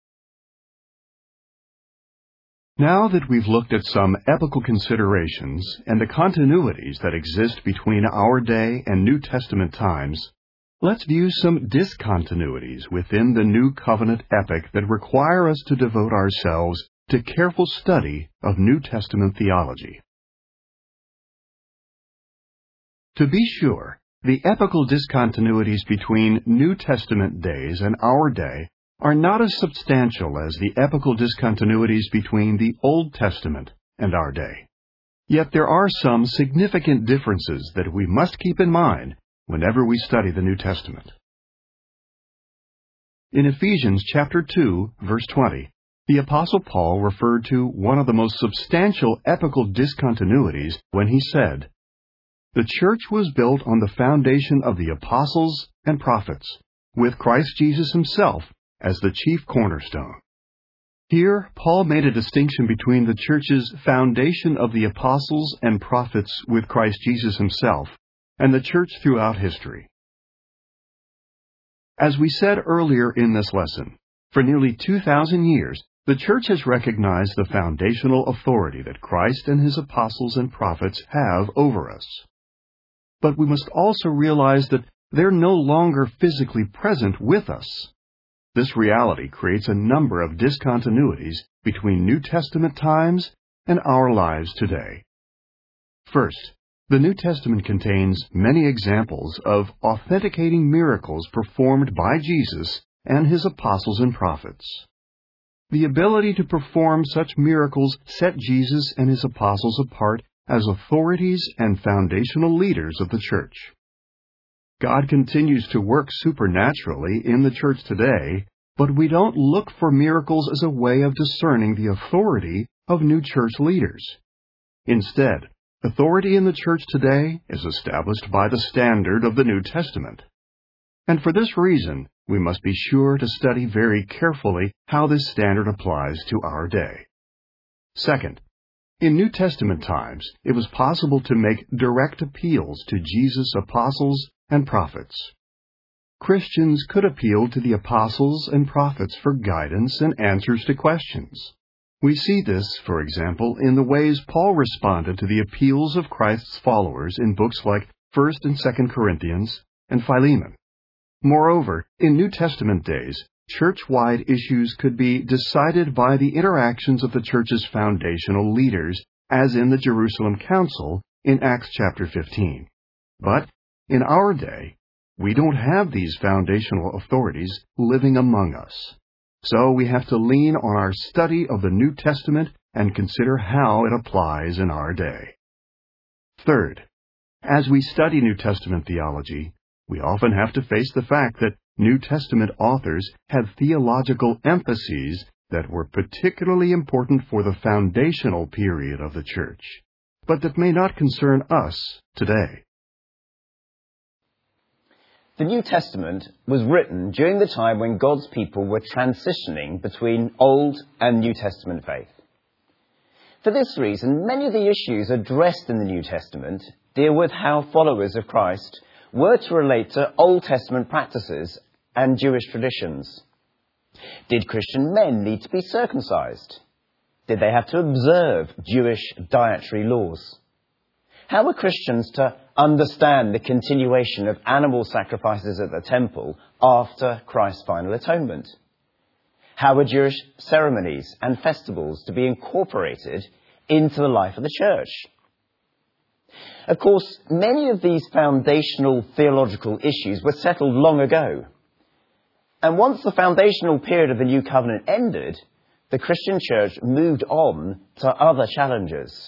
Now that we've looked at some epical considerations and the continuities that exist between our day and New Testament times, let's view some discontinuities within the New Covenant epic that require us to devote ourselves to careful study of New Testament theology. To be sure, the epical discontinuities between New Testament days and our day are not as substantial as the epical discontinuities between the Old Testament and our day. Yet there are some significant differences that we must keep in mind whenever we study the New Testament. In Ephesians chapter two, verse twenty, the Apostle Paul referred to one of the most substantial epical discontinuities when he said, "The church was built on the foundation of the apostles and prophets, with Christ Jesus himself as the chief cornerstone." Here, Paul made a distinction between the church's foundation of the apostles and prophets with Christ Jesus himself and the church throughout history. As we said earlier in this lesson, for nearly two thousand years, the church has recognized the foundational authority that Christ and his apostles and prophets have over us. But we must also realize that they're no longer physically present with us. This reality creates a number of discontinuities between New Testament times and our lives today. First, the New Testament contains many examples of authenticating miracles performed by Jesus and his apostles and prophets. The ability to perform such miracles set Jesus and his apostles apart as authorities and foundational leaders of the church. God continues to work supernaturally in the church today, but we don't look for miracles as a way of discerning the authority of new church leaders. Instead, authority in the church today is established by the standard of the New Testament. And for this reason, we must be sure to study very carefully how this standard applies to our day. Second, in New Testament times, it was possible to make direct appeals to Jesus' apostles and prophets. Christians could appeal to the apostles and prophets for guidance and answers to questions. We see this, for example, in the ways Paul responded to the appeals of Christ's followers in books like First and Second Corinthians and Philemon. Moreover, in New Testament days, church-wide issues could be decided by the interactions of the church's foundational leaders, as in the Jerusalem Council in Acts chapter fifteen. But in our day, we don't have these foundational authorities living among us. So we have to lean on our study of the New Testament and consider how it applies in our day. Third, as we study New Testament theology, we often have to face the fact that New Testament authors had theological emphases that were particularly important for the foundational period of the church, but that may not concern us today. The New Testament was written during the time when God's people were transitioning between Old and New Testament faith. For this reason, many of the issues addressed in the New Testament deal with how followers of Christ were to relate to Old Testament practices and Jewish traditions. Did Christian men need to be circumcised? Did they have to observe Jewish dietary laws? How were Christians to understand the continuation of animal sacrifices at the temple after Christ's final atonement? How were Jewish ceremonies and festivals to be incorporated into the life of the church? Of course, many of these foundational theological issues were settled long ago. And once the foundational period of the New Covenant ended, the Christian church moved on to other challenges.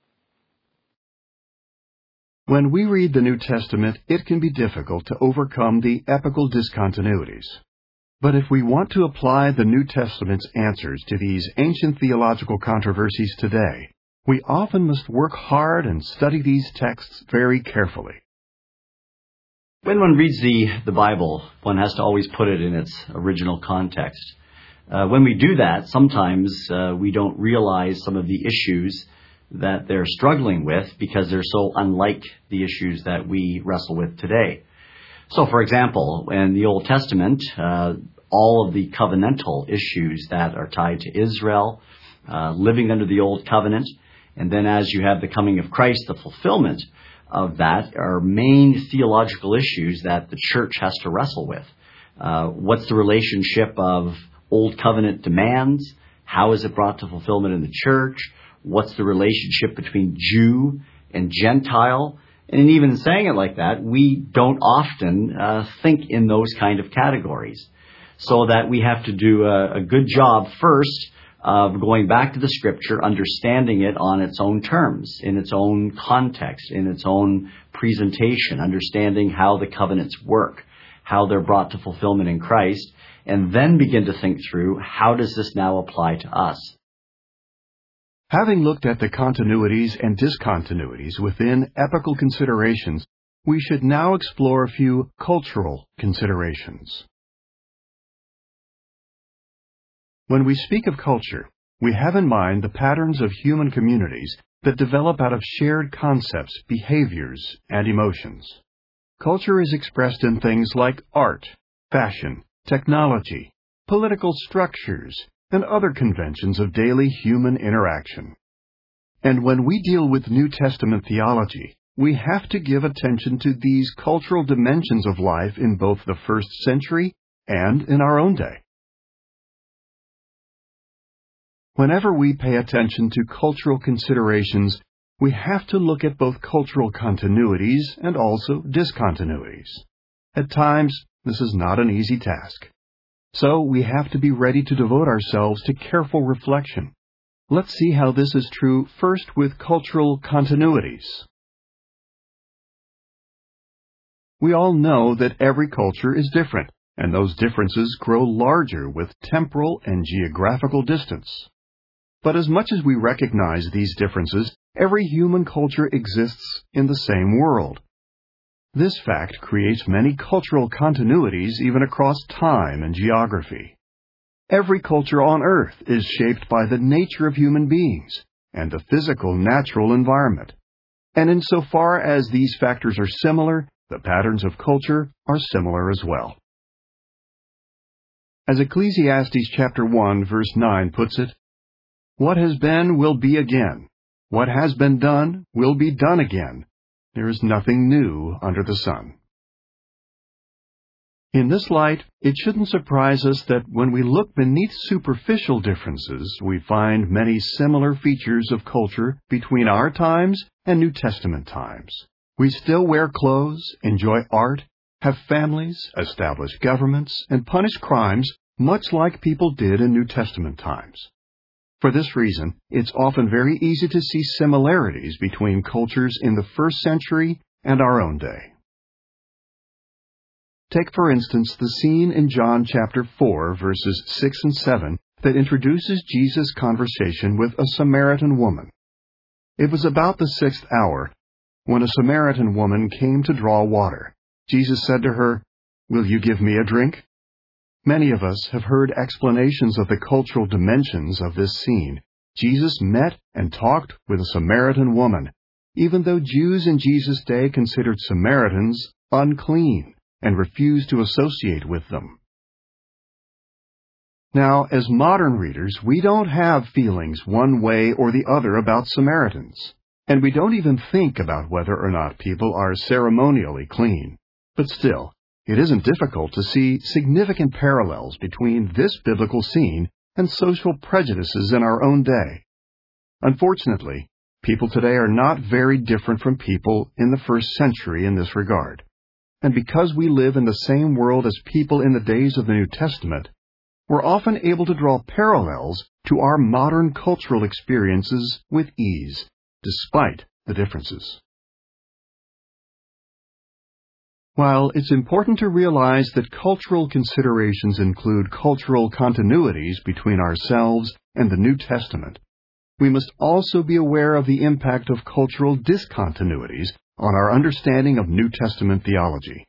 When we read the New Testament, it can be difficult to overcome the epical discontinuities. But if we want to apply the New Testament's answers to these ancient theological controversies today, we often must work hard and study these texts very carefully. When one reads the, the Bible, one has to always put it in its original context. Uh, when we do that, sometimes uh, we don't realize some of the issues that they're struggling with because they're so unlike the issues that we wrestle with today. So, for example, in the Old Testament, uh, all of the covenantal issues that are tied to Israel, uh, living under the Old Covenant, and then as you have the coming of Christ, the fulfillment of that are main theological issues that the church has to wrestle with. Uh, what's the relationship of Old Covenant demands? How is it brought to fulfillment in the church? What's the relationship between Jew and Gentile? And even in saying it like that, we don't often uh, think in those kind of categories. So that we have to do a, a good job first of going back to the Scripture, understanding it on its own terms, in its own context, in its own presentation, understanding how the covenants work, how they're brought to fulfillment in Christ, and then begin to think through, how does this now apply to us? Having looked at the continuities and discontinuities within epical considerations, we should now explore a few cultural considerations. When we speak of culture, we have in mind the patterns of human communities that develop out of shared concepts, behaviors, and emotions. Culture is expressed in things like art, fashion, technology, political structures, and other conventions of daily human interaction. And when we deal with New Testament theology, we have to give attention to these cultural dimensions of life in both the first century and in our own day. Whenever we pay attention to cultural considerations, we have to look at both cultural continuities and also discontinuities. At times, this is not an easy task. So we have to be ready to devote ourselves to careful reflection. Let's see how this is true first with cultural continuities. We all know that every culture is different, and those differences grow larger with temporal and geographical distance. But as much as we recognize these differences, every human culture exists in the same world. This fact creates many cultural continuities even across time and geography. Every culture on earth is shaped by the nature of human beings and the physical natural environment. And insofar as these factors are similar, the patterns of culture are similar as well. As Ecclesiastes chapter one verse nine puts it, "What has been will be again. What has been done will be done again. There is nothing new under the sun." In this light, it shouldn't surprise us that when we look beneath superficial differences, we find many similar features of culture between our times and New Testament times. We still wear clothes, enjoy art, have families, establish governments, and punish crimes much like people did in New Testament times. For this reason, it's often very easy to see similarities between cultures in the first century and our own day. Take, for instance, the scene in John chapter four, verses six and seven, that introduces Jesus' conversation with a Samaritan woman. It was about the sixth hour, when a Samaritan woman came to draw water. Jesus said to her, "Will you give me a drink?" Many of us have heard explanations of the cultural dimensions of this scene. Jesus met and talked with a Samaritan woman, even though Jews in Jesus' day considered Samaritans unclean and refused to associate with them. Now, as modern readers, we don't have feelings one way or the other about Samaritans, and we don't even think about whether or not people are ceremonially clean. But still, it isn't difficult to see significant parallels between this biblical scene and social prejudices in our own day. Unfortunately, people today are not very different from people in the first century in this regard. And because we live in the same world as people in the days of the New Testament, we're often able to draw parallels to our modern cultural experiences with ease, despite the differences. While it's important to realize that cultural considerations include cultural continuities between ourselves and the New Testament, we must also be aware of the impact of cultural discontinuities on our understanding of New Testament theology.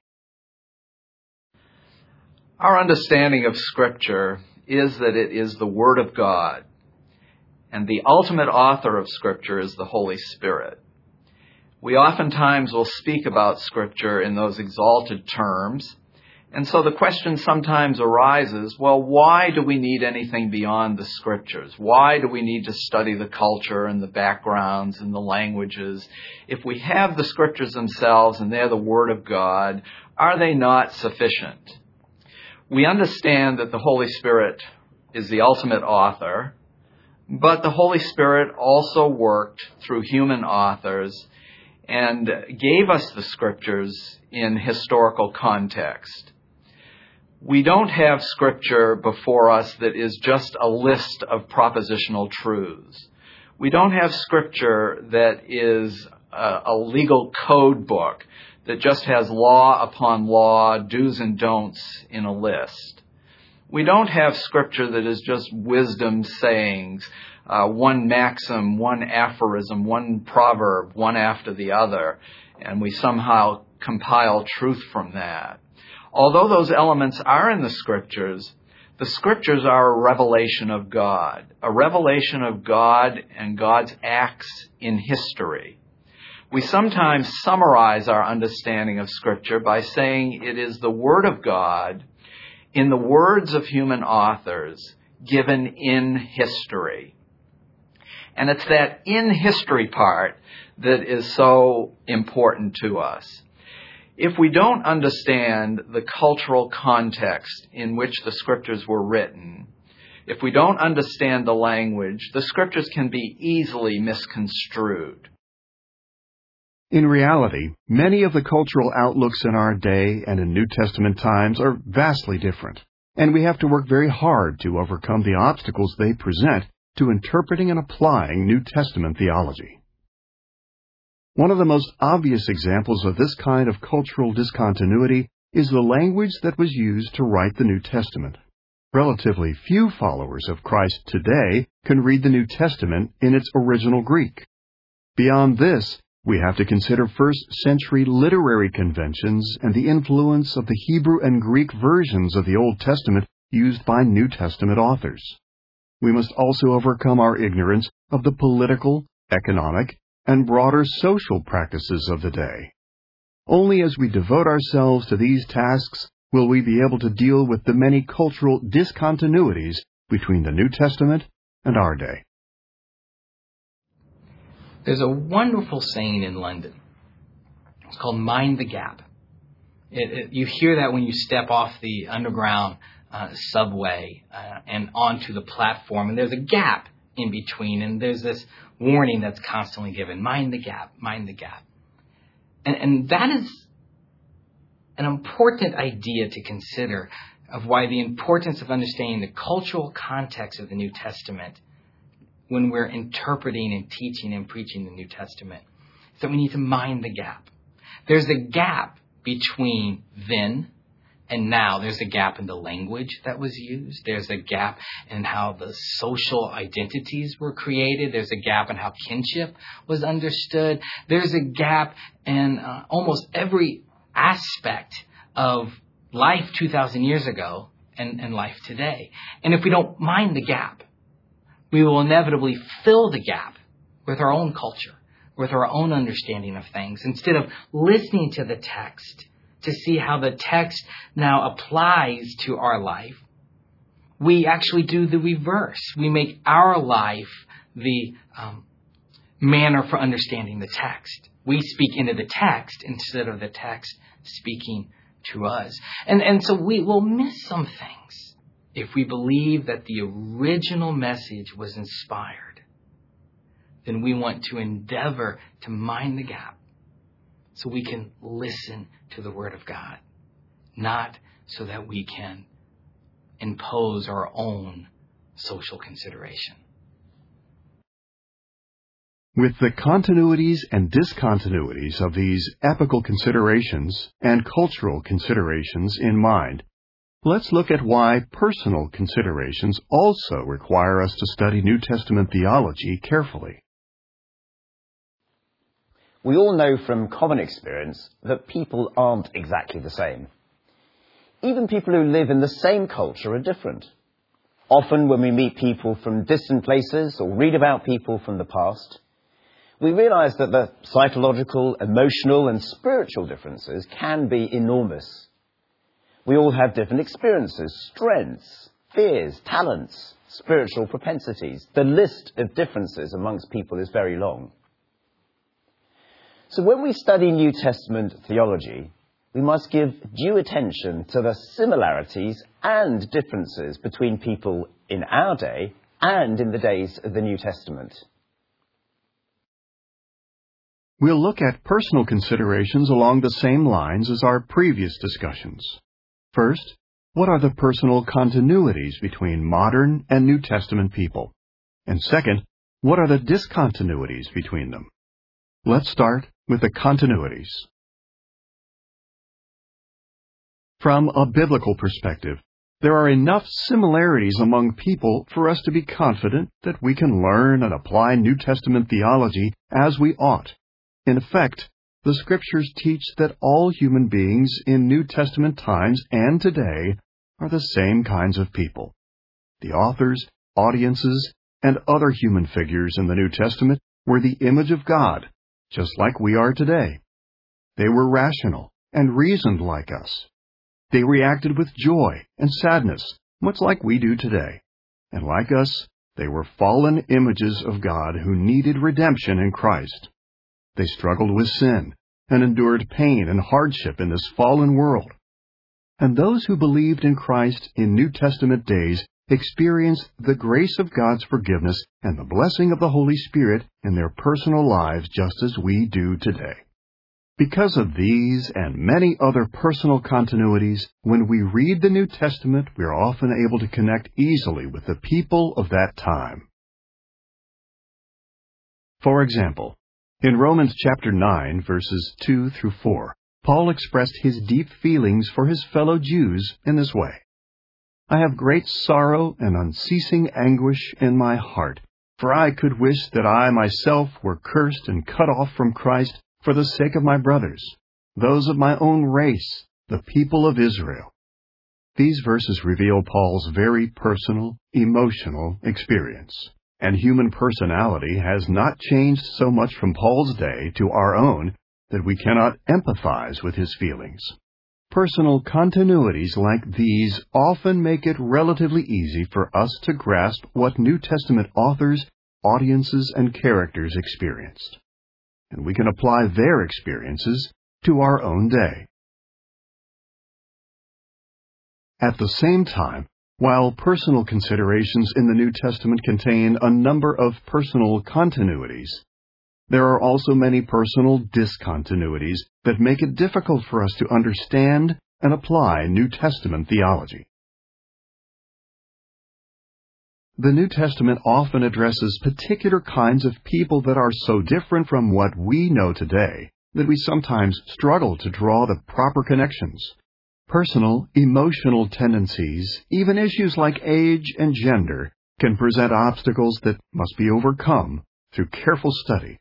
Our understanding of Scripture is that it is the Word of God, and the ultimate author of Scripture is the Holy Spirit. We oftentimes will speak about Scripture in those exalted terms. And so the question sometimes arises, well, why do we need anything beyond the Scriptures? Why do we need to study the culture and the backgrounds and the languages? If we have the Scriptures themselves and they're the Word of God, are they not sufficient? We understand that the Holy Spirit is the ultimate author, but the Holy Spirit also worked through human authors and gave us the Scriptures in historical context. We don't have Scripture before us that is just a list of propositional truths. We don't have Scripture that is a, a legal code book that just has law upon law, do's and don'ts in a list. We don't have Scripture that is just wisdom sayings, uh, one maxim, one aphorism, one proverb, one after the other, and we somehow compile truth from that. Although those elements are in the Scriptures, the Scriptures are a revelation of God, a revelation of God and God's acts in history. We sometimes summarize our understanding of Scripture by saying it is the Word of God in the words of human authors given in history. And it's that in history part that is so important to us. If we don't understand the cultural context in which the Scriptures were written, if we don't understand the language, the Scriptures can be easily misconstrued. In reality, many of the cultural outlooks in our day and in New Testament times are vastly different, and we have to work very hard to overcome the obstacles they present to interpreting and applying New Testament theology. One of the most obvious examples of this kind of cultural discontinuity is the language that was used to write the New Testament. Relatively few followers of Christ today can read the New Testament in its original Greek. Beyond this, we have to consider first-century literary conventions and the influence of the Hebrew and Greek versions of the Old Testament used by New Testament authors. We must also overcome our ignorance of the political, economic, and broader social practices of the day. Only as we devote ourselves to these tasks will we be able to deal with the many cultural discontinuities between the New Testament and our day. There's a wonderful saying in London. It's called mind the gap. It, it, you hear that when you step off the underground uh, subway uh, and onto the platform, and there's a gap in between, and there's this warning that's constantly given, mind the gap, mind the gap. And, and that is an important idea to consider of why the importance of understanding the cultural context of the New Testament when we're interpreting and teaching and preaching the New Testament, is that we need to mind the gap. There's a gap between then and now. There's a gap in the language that was used. There's a gap in how the social identities were created. There's a gap in how kinship was understood. There's a gap in uh, almost every aspect of life two thousand years ago and, and life today. And if we don't mind the gap, we will inevitably fill the gap with our own culture, with our own understanding of things, instead of listening to the text to see how the text now applies to our life. We actually do the reverse. We make our life the um, manner for understanding the text. We speak into the text instead of the text speaking to us. And, and so we will miss some things if we believe that the original message was inspired. Then we want to endeavor to mind the gap so we can listen to the Word of God, not so that we can impose our own social consideration. With the continuities and discontinuities of these epical considerations and cultural considerations in mind, let's look at why personal considerations also require us to study New Testament theology carefully. We all know from common experience that people aren't exactly the same. Even people who live in the same culture are different. Often when we meet people from distant places or read about people from the past, we realize that the psychological, emotional and spiritual differences can be enormous. We all have different experiences, strengths, fears, talents, spiritual propensities. The list of differences amongst people is very long. So when we study New Testament theology, we must give due attention to the similarities and differences between people in our day and in the days of the New Testament. We'll look at personal considerations along the same lines as our previous discussions. First, what are the personal continuities between modern and New Testament people? And second, what are the discontinuities between them? Let's start with the continuities. From a biblical perspective, there are enough similarities among people for us to be confident that we can learn and apply New Testament theology as we ought. In effect, the Scriptures teach that all human beings in New Testament times and today are the same kinds of people. The authors, audiences, and other human figures in the New Testament were the image of God, just like we are today. They were rational and reasoned like us. They reacted with joy and sadness, much like we do today. And like us, they were fallen images of God who needed redemption in Christ. They struggled with sin and endured pain and hardship in this fallen world. And those who believed in Christ in New Testament days experienced the grace of God's forgiveness and the blessing of the Holy Spirit in their personal lives just as we do today. Because of these and many other personal continuities, when we read the New Testament, we are often able to connect easily with the people of that time. For example, in Romans chapter nine, verses two through four, Paul expressed his deep feelings for his fellow Jews in this way. I have great sorrow and unceasing anguish in my heart, for I could wish that I myself were cursed and cut off from Christ for the sake of my brothers, those of my own race, the people of Israel. These verses reveal Paul's very personal, emotional experience. And human personality has not changed so much from Paul's day to our own that we cannot empathize with his feelings. Personal continuities like these often make it relatively easy for us to grasp what New Testament authors, audiences, and characters experienced. And we can apply their experiences to our own day. At the same time, while personal considerations in the New Testament contain a number of personal continuities, there are also many personal discontinuities that make it difficult for us to understand and apply New Testament theology. The New Testament often addresses particular kinds of people that are so different from what we know today that we sometimes struggle to draw the proper connections. Personal, emotional tendencies, even issues like age and gender, can present obstacles that must be overcome through careful study.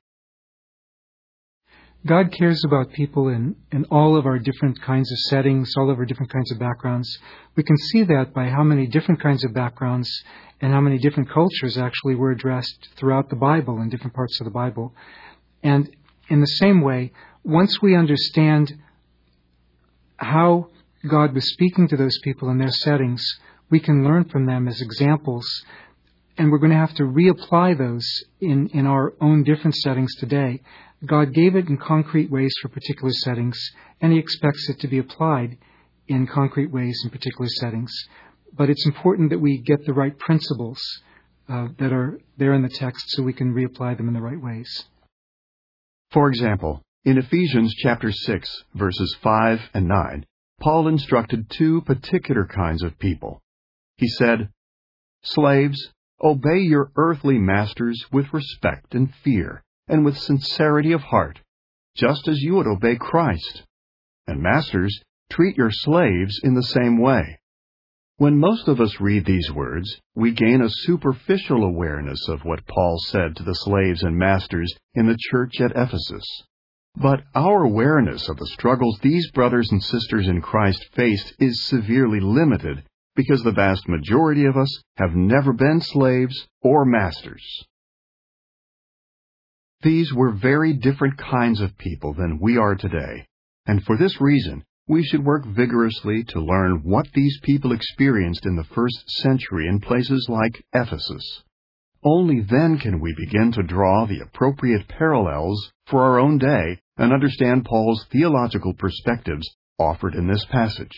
God cares about people in, in all of our different kinds of settings, all of our different kinds of backgrounds. We can see that by how many different kinds of backgrounds and how many different cultures actually were addressed throughout the Bible, in different parts of the Bible. And in the same way, once we understand how God was speaking to those people in their settings, we can learn from them as examples, and we're going to have to reapply those in, in our own different settings today. God gave it in concrete ways for particular settings, and He expects it to be applied in concrete ways in particular settings. But it's important that we get the right principles uh, that are there in the text so we can reapply them in the right ways. For example, in Ephesians chapter six, verses five and nine, Paul instructed two particular kinds of people. He said, "Slaves, obey your earthly masters with respect and fear, and with sincerity of heart, just as you would obey Christ. And masters, treat your slaves in the same way." When most of us read these words, we gain a superficial awareness of what Paul said to the slaves and masters in the church at Ephesus. But our awareness of the struggles these brothers and sisters in Christ faced is severely limited because the vast majority of us have never been slaves or masters. These were very different kinds of people than we are today, and for this reason, we should work vigorously to learn what these people experienced in the first century in places like Ephesus. Only then can we begin to draw the appropriate parallels for our own day and understand Paul's theological perspectives offered in this passage.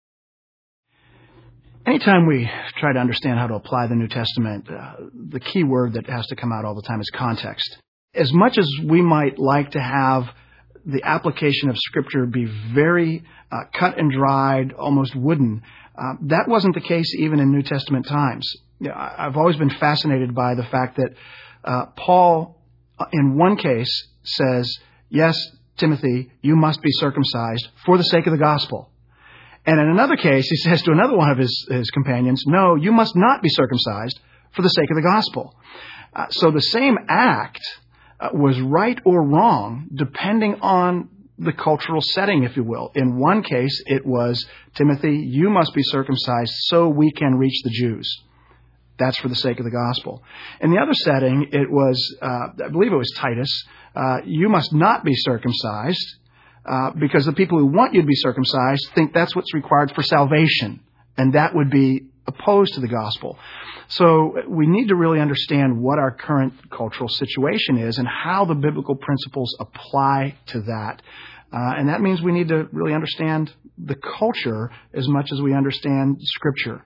Anytime we try to understand how to apply the New Testament, uh, the key word that has to come out all the time is context. As much as we might like to have the application of Scripture be very uh, cut and dried, almost wooden, uh, that wasn't the case even in New Testament times. You know, I've always been fascinated by the fact that uh, Paul, in one case, says, yes, Timothy, you must be circumcised for the sake of the gospel. And in another case, he says to another one of his, his companions, no, you must not be circumcised for the sake of the gospel. Uh, so the same act uh, was right or wrong depending on the cultural setting, if you will. In one case, it was, Timothy, you must be circumcised so we can reach the Jews. That's for the sake of the gospel. In the other setting, it was, uh, I believe it was Titus, uh, you must not be circumcised uh, because the people who want you to be circumcised think that's what's required for salvation, and that would be opposed to the gospel. So we need to really understand what our current cultural situation is and how the biblical principles apply to that. Uh, and that means we need to really understand the culture as much as we understand Scripture.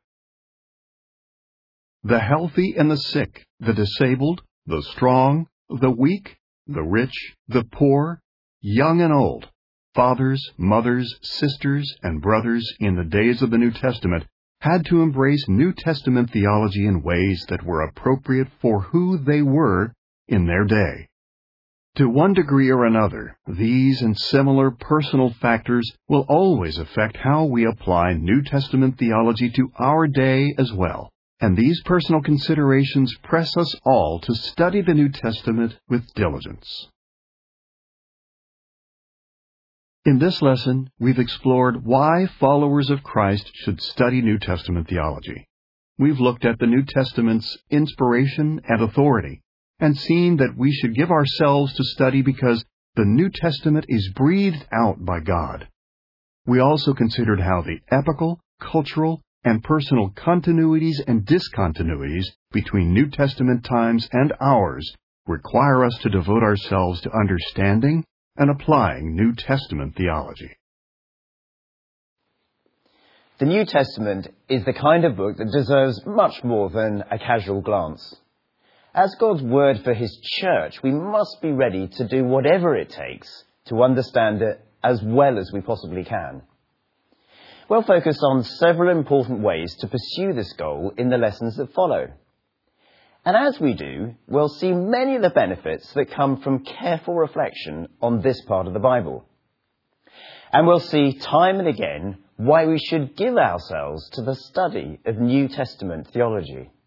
The healthy and the sick, the disabled, the strong, the weak, the rich, the poor, young and old, fathers, mothers, sisters, and brothers in the days of the New Testament had to embrace New Testament theology in ways that were appropriate for who they were in their day. To one degree or another, these and similar personal factors will always affect how we apply New Testament theology to our day as well. And these personal considerations press us all to study the New Testament with diligence. In this lesson, we've explored why followers of Christ should study New Testament theology. We've looked at the New Testament's inspiration and authority, and seen that we should give ourselves to study because the New Testament is breathed out by God. We also considered how the epical, cultural, and personal continuities and discontinuities between New Testament times and ours require us to devote ourselves to understanding and applying New Testament theology. The New Testament is the kind of book that deserves much more than a casual glance. As God's word for His church, we must be ready to do whatever it takes to understand it as well as we possibly can. We'll focus on several important ways to pursue this goal in the lessons that follow. And as we do, we'll see many of the benefits that come from careful reflection on this part of the Bible. And we'll see time and again why we should give ourselves to the study of New Testament theology.